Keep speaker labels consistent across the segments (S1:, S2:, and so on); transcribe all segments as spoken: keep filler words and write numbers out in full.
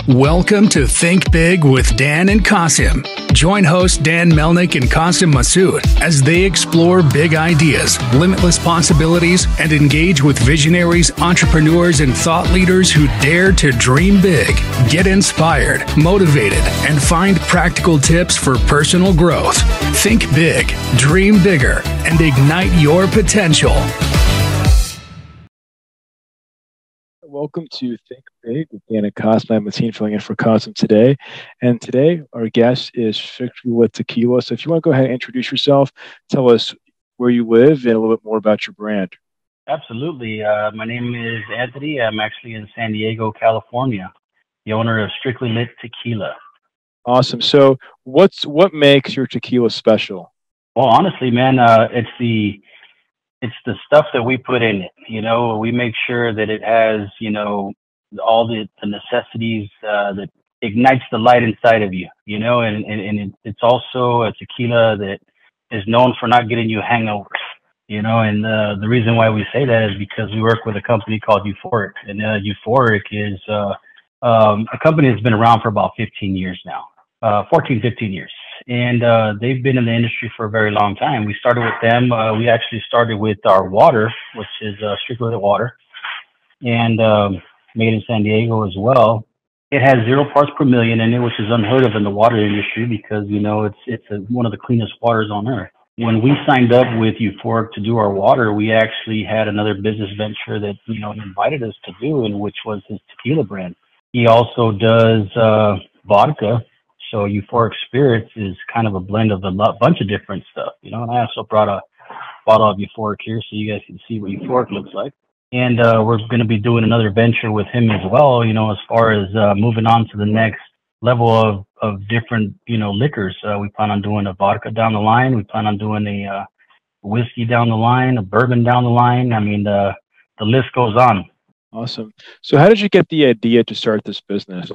S1: Welcome to Think Big with Dan and Qasim. Join host Dan Melnick and Qasim Masood as they explore big ideas, limitless possibilities, and engage with visionaries, entrepreneurs, and thought leaders who dare to dream big, get inspired, motivated, and find practical tips for personal growth. Think big, dream bigger, and ignite your potential.
S2: Welcome to Think Big with Dan and Qasim. I'm Mateen filling in for Qasim today. And today our guest is Strictly Lit Tequila. So if you want to go ahead and introduce yourself, tell us where you live and a little bit more about your brand.
S3: Absolutely. Uh, my name is Anthony. I'm actually in San Diego, California, the owner of Strictly Lit Tequila.
S2: Awesome. So what's what makes your tequila special?
S3: Well, honestly, man, uh, it's the It's the stuff that we put in it. You know, we make sure that it has, you know, all the, the necessities uh, that ignites the light inside of you, you know, and, and, and it's also a tequila that is known for not getting you hangovers, you know, and uh, the reason why we say that is because we work with a company called Euphoric, and uh, Euphoric is uh, um, a company that's been around for about fifteen years now, uh, fourteen, fifteen years. And uh, they've been in the industry for a very long time. We started with them. Uh, we actually started with our water, which is uh, Strictly Lit water, and um, made in San Diego as well. It has zero parts per million in it, which is unheard of in the water industry because, you know, it's it's a, one of the cleanest waters on earth. When we signed up with Euphoric to do our water, we actually had another business venture that, you know, he invited us to do, and which was his tequila brand. He also does uh, vodka. So Euphoric Spirits is kind of a blend of a lot, bunch of different stuff, you know, and I also brought a bottle of Euphoric here so you guys can see what Euphoric looks like. And uh, we're going to be doing another venture with him as well, you know, as far as uh, moving on to the next level of, of different, you know, liquors. Uh, we plan on doing a vodka down the line. We plan on doing a uh, whiskey down the line, a bourbon down the line. I mean, the, the list goes on.
S2: Awesome. So how did you get the idea to start this business?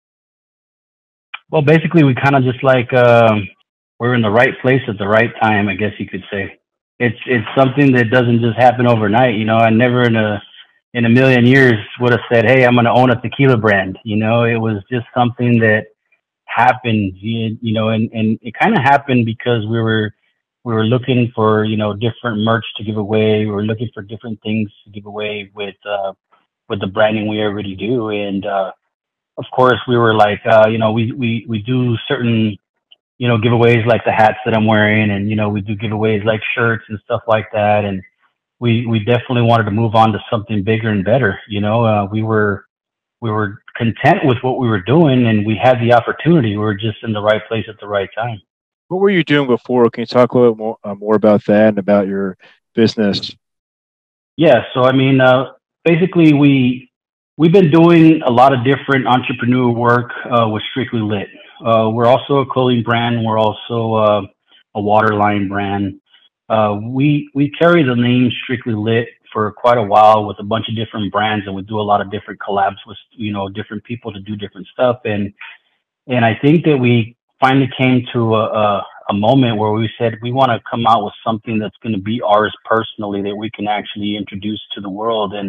S3: Well, basically, we kind of just like um, we're in the right place at the right time, I guess you could say. It's it's something that doesn't just happen overnight. You know, I never in a in a million years would have said, "Hey, I'm going to own a tequila brand." You know, it was just something that happened. You, you know, and, and it kind of happened because we were we were looking for, you know, different merch to give away. We were looking for different things to give away with uh, with the branding we already do, and uh, of course, we were like, uh, you know, we, we, we do certain, you know, giveaways like the hats that I'm wearing, and, you know, we do giveaways like shirts and stuff like that. And we, we definitely wanted to move on to something bigger and better. You know, uh, we were, we were content with what we were doing, and we had the opportunity. We were just in the right place at the right time.
S2: What were you doing before? Can you talk a little more, uh, more about that and about your business?
S3: Yeah. So, I mean, uh, basically we, We've been doing a lot of different entrepreneur work uh, with Strictly Lit. Uh, we're also a clothing brand. We're also uh, a water line brand. Uh, we we carry the name Strictly Lit for quite a while with a bunch of different brands, and we do a lot of different collabs with, you know, different people to do different stuff. And and I think that we finally came to a, a, a moment where we said we want to come out with something that's going to be ours personally, that we can actually introduce to the world and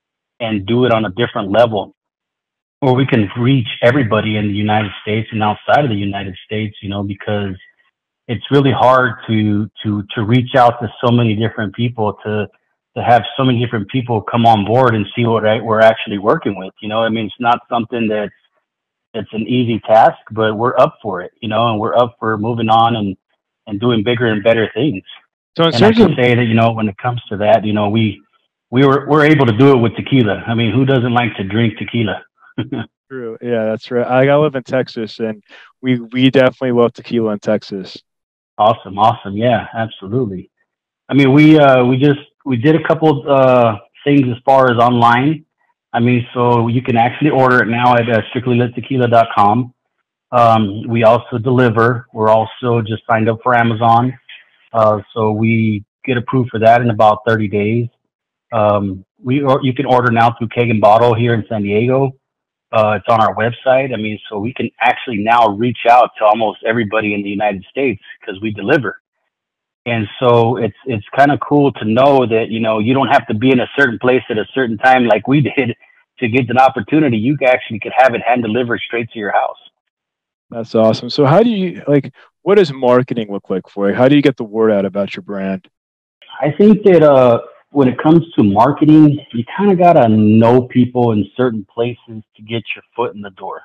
S3: and do it on a different level, where we can reach everybody in the United States and outside of the United States, you know, because it's really hard to, to, to reach out to so many different people, to, to have so many different people come on board and see what I, we're actually working with. You know, I mean, it's not something that's, it's an easy task, but we're up for it, you know, and we're up for moving on and, and doing bigger and better things.
S2: So in
S3: and I
S2: terms
S3: can
S2: of
S3: say that, you know, when it comes to that, you know, we, We were we're able to do it with tequila. I mean, who doesn't like to drink tequila?
S2: True. Yeah, that's right. I, I live in Texas, and we we definitely love tequila in Texas.
S3: Awesome, awesome. Yeah, absolutely. I mean, we uh, we just we did a couple of uh, things as far as online. I mean, so you can actually order it now at uh, strictly lit tequila dot com. Um, we also deliver. We're also just signed up for Amazon, uh, so we get approved for that in about thirty days. Um, we or you can order now through Keg and Bottle here in San Diego. Uh, it's on our website. I mean, so we can actually now reach out to almost everybody in the United States because we deliver. And so it's it's kind of cool to know that, you know, you don't have to be in a certain place at a certain time like we did. to get an opportunity, you actually could have it hand delivered straight to your house.
S2: That's awesome. So how do you, like, what does marketing look like for you? How do you get the word out about your brand?
S3: I think that uh, when it comes to marketing, you kind of got to know people in certain places to get your foot in the door.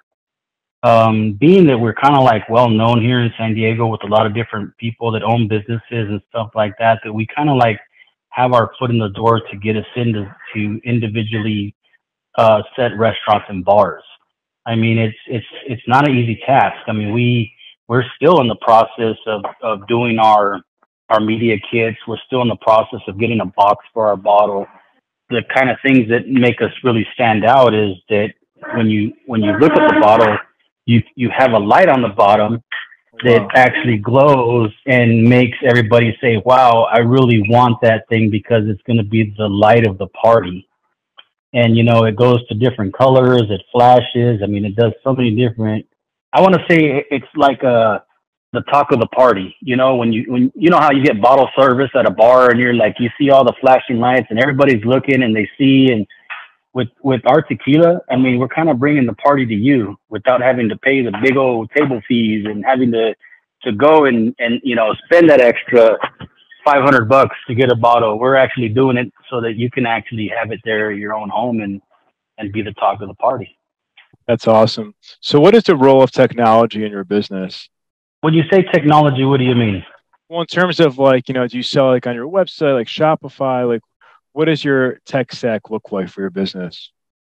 S3: Um, being that we're kind of like well known here in San Diego with a lot of different people that own businesses and stuff like that, that we kind of like have our foot in the door to get us into to individually uh, set restaurants and bars. I mean, it's it's it's not an easy task. I mean, we we're still in the process of of doing our our media kits. We're still in the process of getting a box for our bottle. The kind of things that make us really stand out is that when you when you look at the bottle, you you have a light on the bottom that wow. actually glows and makes everybody say, wow, I really want that thing because it's going to be the light of the party. And, you know, it goes to different colors, it flashes. I mean, it does so many different, I want to say it's like a, the talk of the party, you know, when you, when, you know how you get bottle service at a bar and you're like, you see all the flashing lights and everybody's looking and they see, and with, with our tequila, I mean, we're kind of bringing the party to you without having to pay the big old table fees and having to, to go and, and, you know, spend that extra five hundred bucks to get a bottle. We're actually doing it so that you can actually have it there in your own home and, and be the talk of the party.
S2: That's awesome. So what is the role of technology in your business?
S3: When you say technology, what do you mean?
S2: Well, in terms of like, you know, do you sell like on your website, like Shopify, like what does your tech stack look like for your business?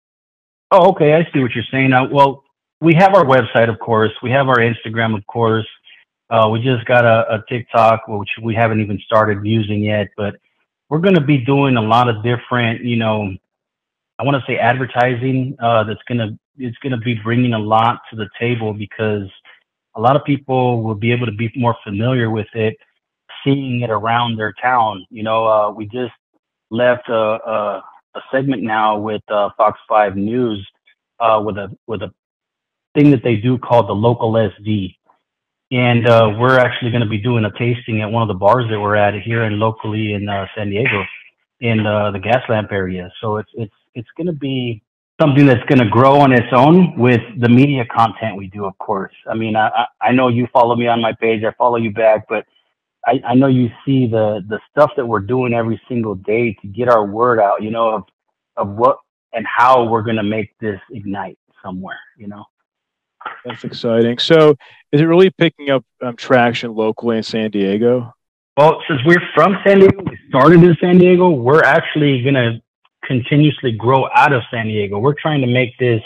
S3: Oh, okay. I see what you're saying. Uh, well, we have our website, of course. We have our Instagram, of course. Uh, we just got a, a TikTok, which we haven't even started using yet, but we're going to be doing a lot of different, you know, I want to say advertising. Uh, that's going to, it's going to be bringing a lot to the table because a lot of people will be able to be more familiar with it, seeing it around their town. You know, uh, we just left a, a, a segment now with uh, Fox five News uh, with a with a thing that they do called the Local S D. And uh, we're actually going to be doing a tasting at one of the bars that we're at here and locally in uh, San Diego, in uh, the Gas Lamp area. So it's it's it's going to be something that's going to grow on its own with the media content we do, of course. I mean, I I know you follow me on my page, I follow you back, but I, I know you see the the stuff that we're doing every single day to get our word out, you know, of of what and how we're going to make this ignite somewhere, you know.
S2: That's exciting. So is it really picking up um, traction locally in San Diego?
S3: Well, since we're from San Diego, we started in San Diego, we're actually going to continuously grow out of San Diego. We're trying to make this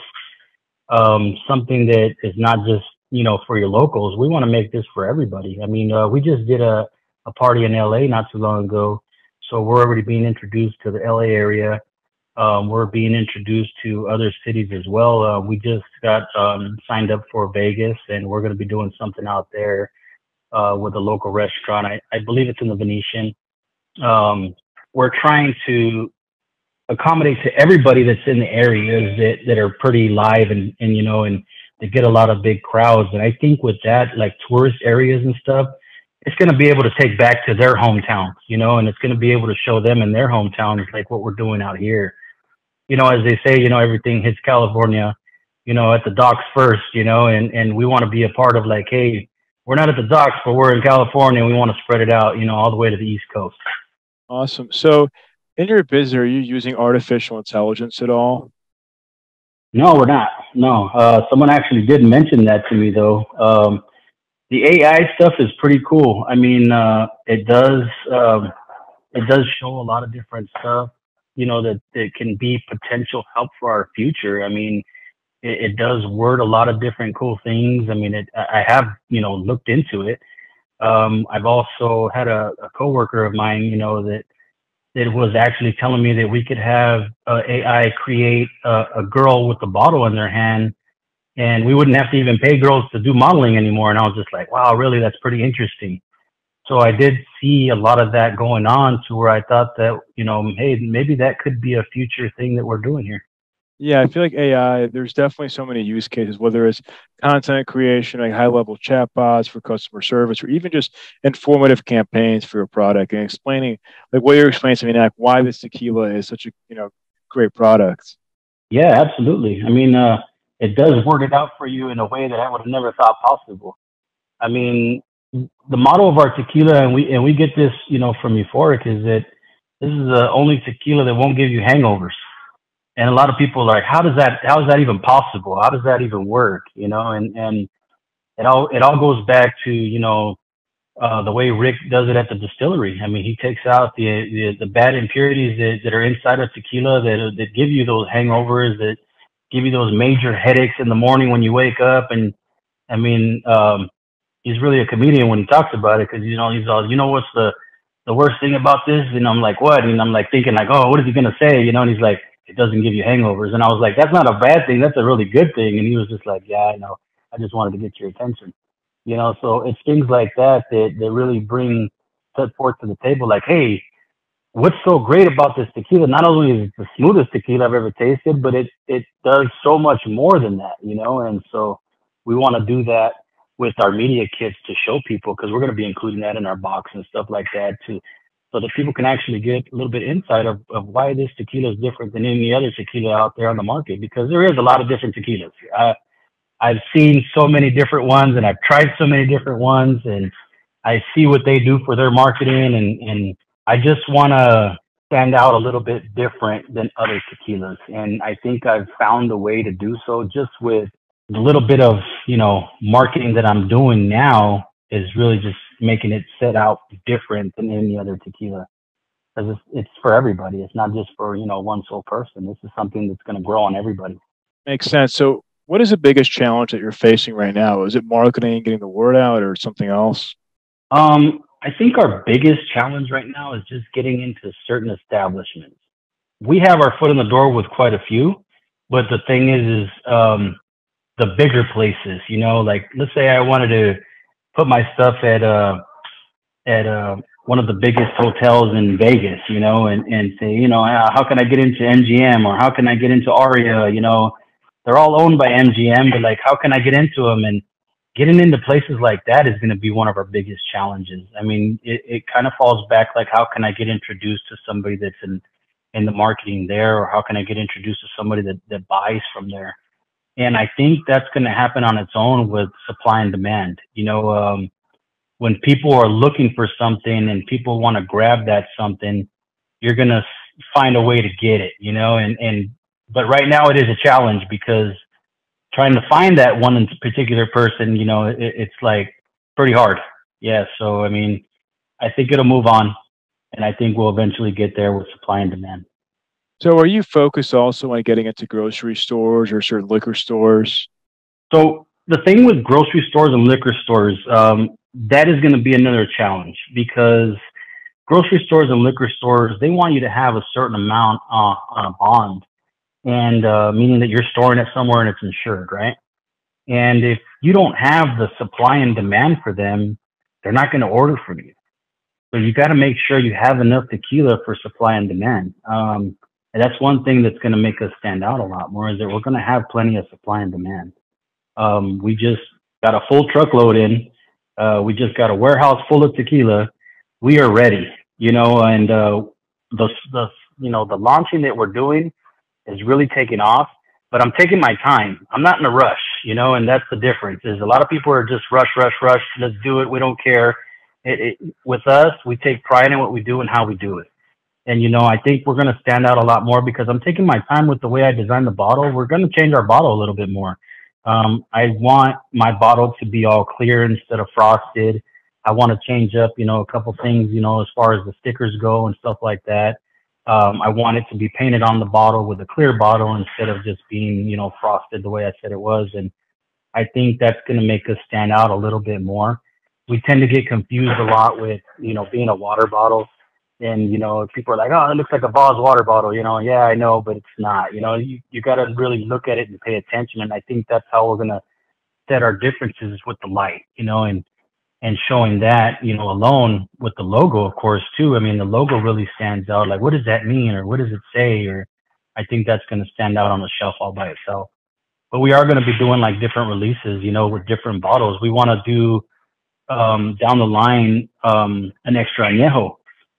S3: um, something that is not just, you know, for your locals. We want to make this for everybody. I mean, uh, we just did a, a party in L A not too long ago. So we're already being introduced to the L A area. Um, we're being introduced to other cities as well. Uh, we just got um, signed up for Vegas, and we're going to be doing something out there uh, with a local restaurant. I, I believe it's in the Venetian. Um, we're trying to accommodate to everybody that's in the areas that, that are pretty live and, and, you know, and they get a lot of big crowds. And I think with that, like tourist areas and stuff, it's going to be able to take back to their hometowns, you know, and it's going to be able to show them in their hometowns, like what we're doing out here. You know, as they say, you know, everything hits California, you know, at the docks first, you know, and, and we want to be a part of like, hey, we're not at the docks, but we're in California and we want to spread it out, you know, all the way to the East Coast.
S2: Awesome. So in your business, are you using artificial intelligence at all?
S3: No, we're not. No. Uh, someone actually did mention that to me, though. Um, the A I stuff is pretty cool. I mean, uh, it does um, it does show a lot of different stuff, you know, that it can be potential help for our future. I mean, it, it does word a lot of different cool things. I mean, it, I have, you know, looked into it. Um, I've also had a, a coworker of mine, you know, that that was actually telling me that we could have uh, A I create a, a girl with a bottle in their hand, and we wouldn't have to even pay girls to do modeling anymore. And I was just like, wow, really, that's pretty interesting. So I did see a lot of that going on to where I thought that, you know, hey, maybe that could be a future thing that we're doing here.
S2: Yeah, I feel like A I, there's definitely so many use cases, whether it's content creation, like high-level chatbots for customer service, or even just informative campaigns for your product and explaining, like what you're explaining to me now, why this tequila is such a, you know, great product.
S3: Yeah, absolutely. I mean, uh, it does work it out for you in a way that I would have never thought possible. I mean, the model of our tequila, and we and we get this, you know, from Euphoric, is that this is the only tequila that won't give you hangovers. And a lot of people are like, how does that, how is that even possible? How does that even work? You know, and and it all it all goes back to, you know, uh, the way Rick does it at the distillery. I mean, he takes out the the, the bad impurities that, that are inside of tequila that that give you those hangovers, that give you those major headaches in the morning when you wake up. And I mean, um, he's really a comedian when he talks about it, because, you know, he's all, you know, what's the the worst thing about this? And I'm like, what? And I'm like thinking like, oh, what is he gonna say? You know, and he's like, it doesn't give you hangovers. And I was like, that's not a bad thing. That's a really good thing. And he was just like, yeah, I know. I just wanted to get your attention. You know, so it's things like that that, that really bring set forth to the table. Like, hey, what's so great about this tequila? Not only is it the smoothest tequila I've ever tasted, but it it does so much more than that. You know, and so we want to do that with our media kits to show people, because we're going to be including that in our box and stuff like that too, so that people can actually get a little bit insight of, of why this tequila is different than any other tequila out there on the market, because there is a lot of different tequilas. I, I've seen so many different ones, and I've tried so many different ones, and I see what they do for their marketing, and, and I just want to stand out a little bit different than other tequilas. And I think I've found a way to do so just with the little bit of, you know, marketing that I'm doing now, is really just making it set out different than any other tequila. Because it's, it's for everybody. It's not just for, you know, one sole person. This is something that's going to grow on everybody.
S2: Makes sense. So what is the biggest challenge that you're facing right now? Is it marketing, getting the word out, or something else?
S3: Um, I think our biggest challenge right now is just getting into certain establishments. We have our foot in the door with quite a few, but the thing is, is um, the bigger places, you know, like let's say I wanted to put my stuff at uh at uh one of the biggest hotels in Vegas, you know, and, and say, you know, how can I get into M G M, or how can I get into Aria? You know, they're all owned by M G M, but like, how can I get into them? And getting into places like that is going to be one of our biggest challenges. I mean, it, it kind of falls back like, how can I get introduced to somebody that's in, in the marketing there, or how can I get introduced to somebody that, that buys from there? And I think that's going to happen on its own with supply and demand. You know, um, when people are looking for something and people want to grab that something, you're going to find a way to get it, you know, and, and, but right now it is a challenge, because trying to find that one particular person, you know, it, it's like pretty hard. Yeah. So, I mean, I think it'll move on, and I think we'll eventually get there with supply and demand.
S2: So are you focused also on getting into grocery stores or certain liquor stores?
S3: So the thing with grocery stores and liquor stores, um, that is going to be another challenge, because grocery stores and liquor stores, they want you to have a certain amount uh, on a bond, and uh, meaning that you're storing it somewhere and it's insured, right? And if you don't have the supply and demand for them, they're not going to order from you. So you got to make sure you have enough tequila for supply and demand. Um, and that's one thing that's going to make us stand out a lot more, is that we're going to have plenty of supply and demand. Um, we just got a full truckload in. Uh, we just got a warehouse full of tequila. We are ready, you know, and uh, the, the, you know, the launching that we're doing is really taking off, but I'm taking my time. I'm not in a rush, you know, and that's the difference. Is a lot of people are just rush, rush, rush. Let's do it. We don't care. It, it, with us, we take pride in what we do and how we do it. And, you know, I think we're going to stand out a lot more, because I'm taking my time with the way I design the bottle. We're going to change our bottle a little bit more. Um, I want my bottle to be all clear instead of frosted. I want to change up, you know, a couple things, you know, as far as the stickers go and stuff like that. Um, I want it to be painted on the bottle with a clear bottle instead of just being, you know, frosted the way I said it was. And I think that's going to make us stand out a little bit more. We tend to get confused a lot with, you know, being a water bottle. And, you know, people are like, oh, it looks like a Voss water bottle, you know. Yeah, I know, but it's not. You know, you, you got to really look at it and pay attention. And I think that's how we're going to set our differences with the light, you know, and, and showing that, you know, alone with the logo, of course, too. I mean, the logo really stands out. Like, what does that mean? Or what does it say? Or I think that's going to stand out on the shelf all by itself. But we are going to be doing like different releases, you know, with different bottles. We want to do um, down the line um, an extra añejo,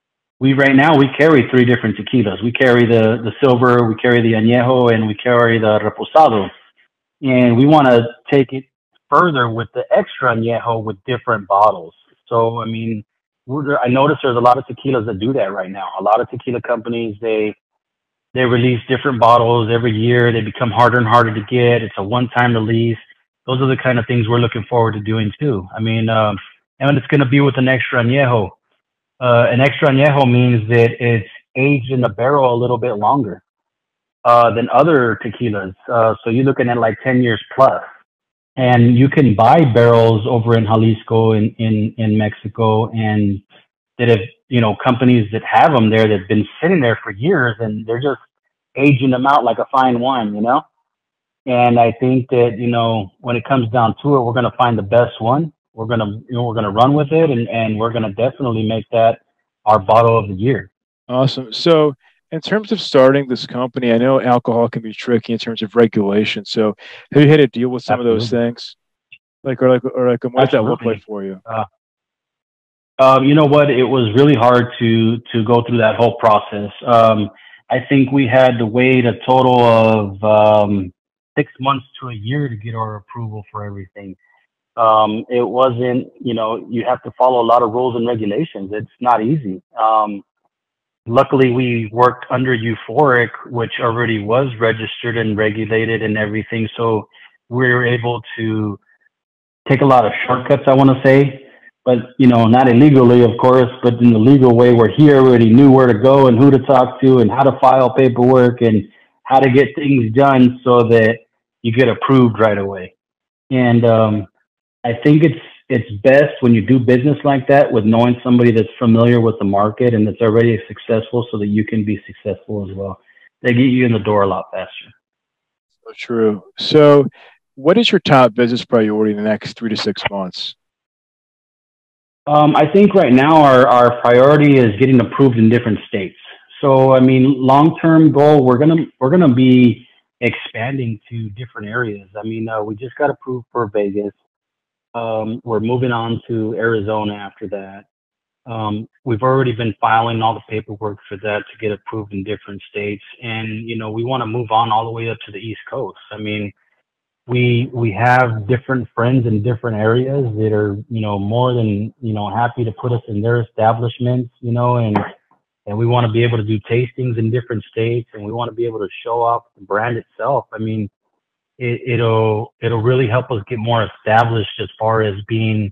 S3: we right now we carry three different tequilas. We carry the the silver, we carry the añejo, and we carry the reposado. And we want to take it further with the extra añejo with different bottles. So I mean, we're, I notice there's a lot of tequilas that do that right now. A lot of tequila companies, they they release different bottles every year. They become harder and harder to get. It's a one-time release. Those are the kind of things we're looking forward to doing too. I mean, um, and it's going to be with an extra añejo. Uh, an extra añejo means that it's aged in the barrel a little bit longer uh, than other tequilas. Uh, so you're looking at like ten years plus. And you can buy barrels over in Jalisco in, in, in Mexico, and that have, you know, companies that have them there that have been sitting there for years, and they're just aging them out like a fine wine, you know? And I think that, you know, when it comes down to it, we're going to find the best one. We're going to, you know, we're going to run with it, and, and we're going to definitely make that our bottle of the year.
S2: Awesome. So in terms of starting this company, I know alcohol can be tricky in terms of regulation. So have you had to deal with some Absolutely. of those things? Like, or like, or like, what does that look like for you?
S3: Uh, um, you know what? It was really hard to, to go through that whole process. Um, I think we had to wait a total of, um, six months to a year to get our approval for everything. Um, it wasn't, you know, you have to follow a lot of rules and regulations. It's not easy. Um, luckily we worked under Euphoric, which already was registered and regulated and everything. So we were able to take a lot of shortcuts, I want to say, but, you know, not illegally, of course, but in the legal way. We're here, we already knew where to go and who to talk to and how to file paperwork and how to get things done so that you get approved right away. And, um, I think it's it's best when you do business like that with knowing somebody that's familiar with the market and that's already successful, so that you can be successful as well. They get you in the door a lot faster.
S2: So true. So what is your top business priority in the next three to six months?
S3: Um, I think right now our, our priority is getting approved in different states. So, I mean, long-term goal, we're gonna we're gonna be expanding to different areas. I mean, uh, we just got approved for Vegas. Um, we're moving on to Arizona after that. Um, we've already been filing all the paperwork for that to get approved in different states. And, you know, we want to move on all the way up to the East Coast. I mean, we, we have different friends in different areas that are, you know, more than, you know, happy to put us in their establishments, you know, and, and we want to be able to do tastings in different states, and we want to be able to show off the brand itself. I mean, It, it'll it'll really help us get more established as far as being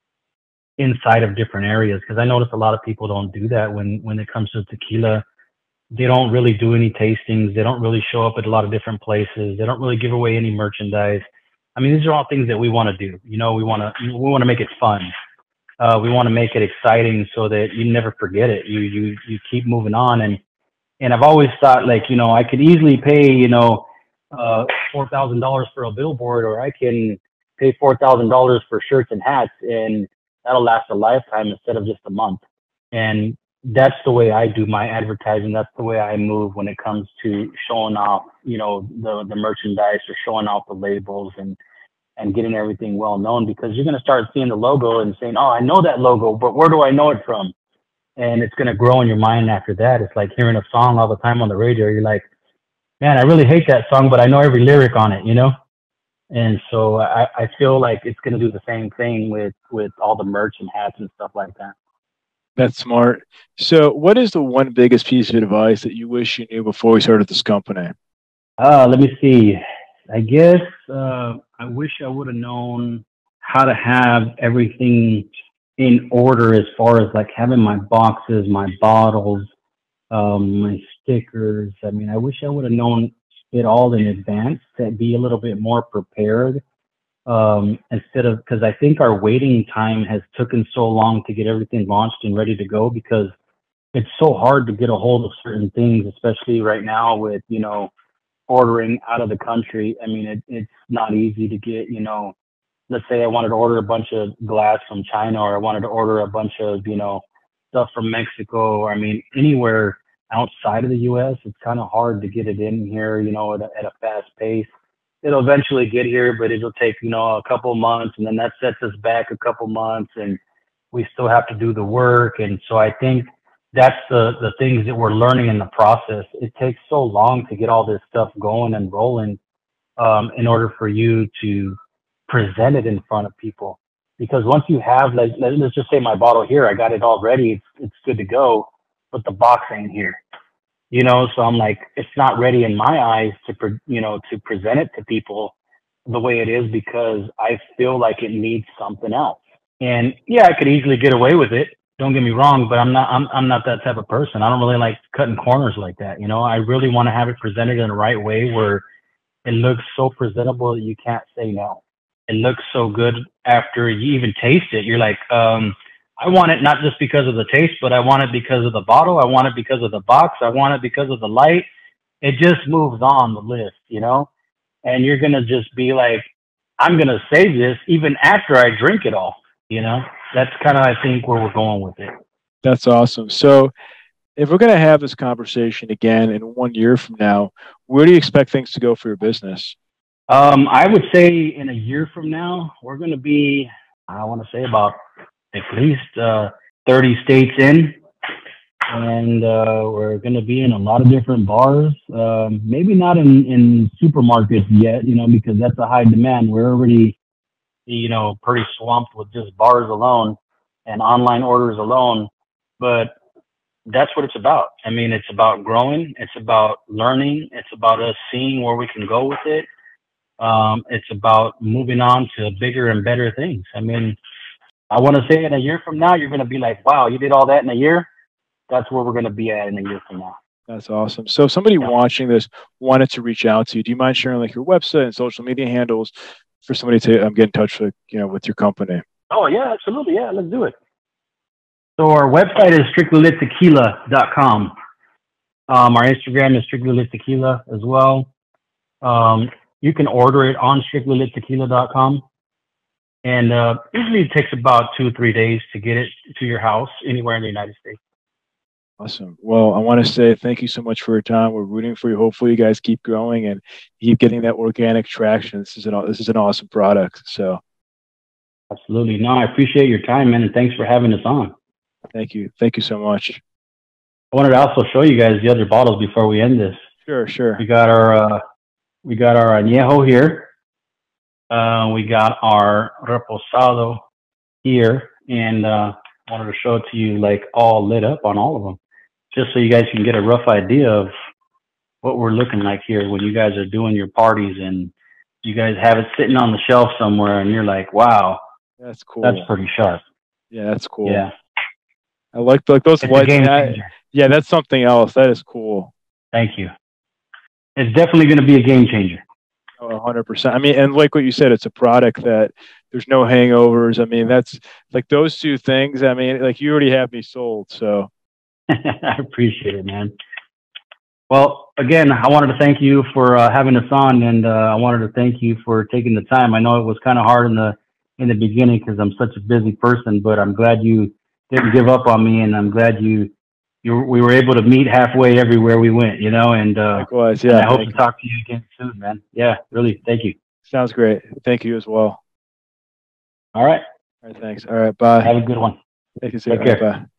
S3: inside of different areas, because I notice a lot of people don't do that when when it comes to tequila. They don't really do any tastings. They don't really show up at a lot of different places. They don't really give away any merchandise. I mean, these are all things that we want to do. You know, we want to we want to make it fun. Uh, we want to make it exciting so that you never forget it. You you you keep moving on. And and I've always thought, like, you know, I could easily pay, you know, uh, four thousand dollars for a billboard, or I can pay four thousand dollars for shirts and hats, and that'll last a lifetime instead of just a month. And that's the way I do my advertising. That's the way I move when it comes to showing off, you know, the, the merchandise, or showing off the labels, and, and getting everything well known, because you're going to start seeing the logo and saying, oh, I know that logo, but where do I know it from? And it's going to grow in your mind after that. It's like hearing a song all the time on the radio. You're like, man, I really hate that song, but I know every lyric on it, you know? And so I, I feel like it's going to do the same thing with, with all the merch and hats and stuff like that.
S2: That's smart. So what is the one biggest piece of advice that you wish you knew before we started this company?
S3: Uh, let me see. I guess uh, I wish I would have known how to have everything in order, as far as like having my boxes, my bottles, um, my stickers. I mean, I wish I would have known it all in advance to be a little bit more prepared. Um, instead of, because I think our waiting time has taken so long to get everything launched and ready to go, because it's so hard to get a hold of certain things, especially right now with, you know, ordering out of the country. I mean, it, it's not easy to get, you know, let's say I wanted to order a bunch of glass from China, or I wanted to order a bunch of, you know, stuff from Mexico, or I mean, anywhere outside of the U S, it's kind of hard to get it in here, you know, at a, at a fast pace. It'll eventually get here, but it'll take, you know, a couple months, and then that sets us back a couple months, and we still have to do the work. And so I think that's the, the things that we're learning in the process. It takes so long to get all this stuff going and rolling um, in order for you to present it in front of people. Because once you have, like, let's just say my bottle here, I got it all ready, it's, it's good to go, but the box ain't here. You know, so I'm like, it's not ready in my eyes to, pre- you know, to present it to people the way it is, because I feel like it needs something else. And yeah, I could easily get away with it. Don't get me wrong, but I'm not, I'm, I'm not that type of person. I don't really like cutting corners like that. You know, I really want to have it presented in the right way where it looks so presentable that you can't say no. It looks so good after you even taste it. You're like, um, I want it not just because of the taste, but I want it because of the bottle. I want it because of the box. I want it because of the light. It just moves on the list, you know? And you're going to just be like, I'm going to save this even after I drink it all, you know? That's kind of, I think, where we're going with it.
S2: That's awesome. So if we're going to have this conversation again in one year from now, where do you expect things to go for your business?
S3: Um, I would say in a year from now, we're going to be, I want to say about at least uh, thirty states in, and uh, we're going to be in a lot of different bars. Um, maybe not in, in supermarkets yet, you know, because that's a high demand. We're already, you know, pretty swamped with just bars alone and online orders alone. But that's what it's about. I mean, it's about growing. It's about learning. It's about us seeing where we can go with it. Um, it's about moving on to bigger and better things. I mean, I want to say in a year from now, you're going to be like, wow, you did all that in a year. That's where we're going to be at in a year from now.
S2: That's awesome. So if somebody
S3: Yeah.
S2: watching this wanted to reach out to you, do you mind sharing like your website and social media handles for somebody to um, get in touch with, you know, with your company?
S3: Oh, yeah, absolutely. Yeah, let's do it. So our website is strictly lit tequila dot com. Um, our Instagram is strictly lit tequila as well. Um, you can order it on strictly lit tequila dot com. And uh, usually it takes about two or three days to get it to your house anywhere in the United States.
S2: Awesome. Well, I want to say thank you so much for your time. We're rooting for you. Hopefully you guys keep growing and keep getting that organic traction. This is an, this is an awesome product. So
S3: Absolutely. No, I appreciate your time, man. And thanks for having us on.
S2: thank you. Thank you so much.
S3: I wanted to also show you guys the other bottles before we end this.
S2: Sure, sure.
S3: We got our, uh, we got our añejo here. Uh, we got our reposado here, and uh, I wanted to show it to you like all lit up on all of them, just so you guys can get a rough idea of what we're looking like here when you guys are doing your parties and you guys have it sitting on the shelf somewhere and you're like, wow,
S2: That's cool.
S3: that's pretty sharp.
S2: Yeah, that's cool.
S3: Yeah.
S2: I like like those
S3: It's a
S2: lights.
S3: game
S2: I-
S3: changer.
S2: yeah, that's something else. That is cool.
S3: Thank you. It's definitely going to be a game changer.
S2: Oh, one hundred percent. I mean, and like what you said, it's a product that there's no hangovers. I mean, that's like those two things. I mean, like you already have me sold. So
S3: I appreciate it, man. Well, again, I wanted to thank you for uh, having us on, and uh, I wanted to thank you for taking the time. I know it was kind of hard in the in the beginning because I'm such a busy person, but I'm glad you didn't give up on me, and I'm glad you you we were able to meet halfway everywhere we went, you know. And, uh,
S2: likewise,
S3: and
S2: yeah.
S3: I hope to
S2: thank you.
S3: talk to you again soon, man. Yeah, really, thank you.
S2: Sounds great. Thank you as well.
S3: All right,
S2: All right, thanks. All right, bye.
S3: have a good one.
S2: Thank you, sir.
S3: Take
S2: All right,
S3: care.
S2: bye.